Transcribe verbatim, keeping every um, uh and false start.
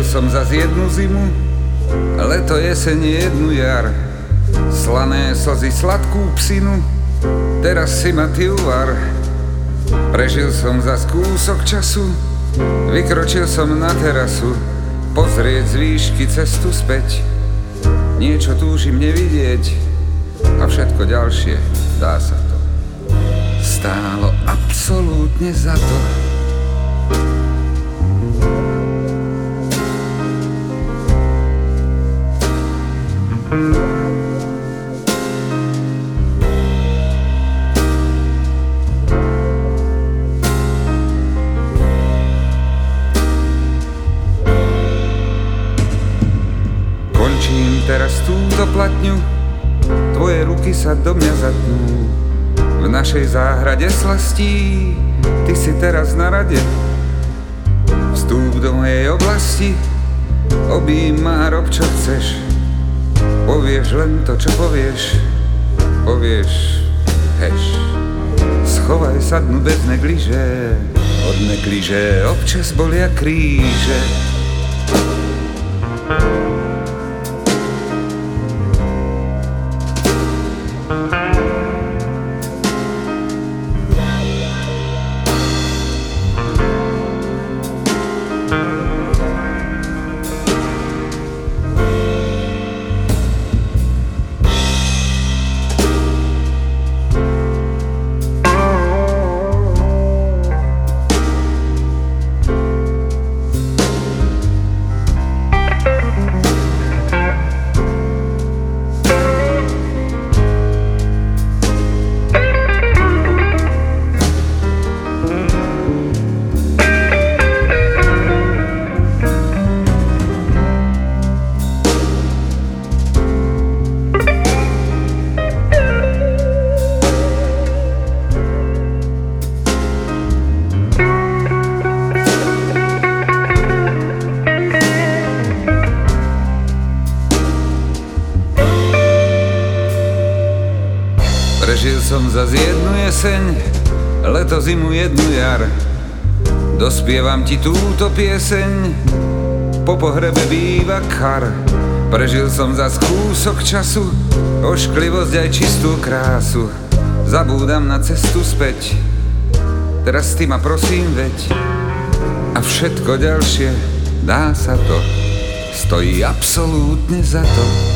som zas jednu zimu, leto, jeseň, jednu jar. Slané slzy, sladkú psinu, teraz si ma ty uvar. Prežil som zas kúsok času, vykročil som na terasu, pozrieť z výšky cestu späť. Niečo túžim nevidieť a všetko ďalšie, dá sa to, stálo absolútne za to. Končím teraz túto platňu, tvoje ruky sa do mňa zatnú. V našej záhrade slastí, ty si teraz na rade. Vstúp do mojej oblasti, obím ma, rob čo chceš. Povieš len to, čo povieš, povieš heš. Schovaj sa dnu bez negliže, od negliže občas bolia kríže. Prežil som zas jednu jeseň, leto, zimu, jednu jar. Dospievam ti túto pieseň, po pohrebe býva kar. Prežil som zas kúsok času, ošklivosť aj čistú krásu. Zabúdam na cestu späť, teraz ty ma prosím veď. A všetko ďalšie, dá sa to, stojí absolútne za to.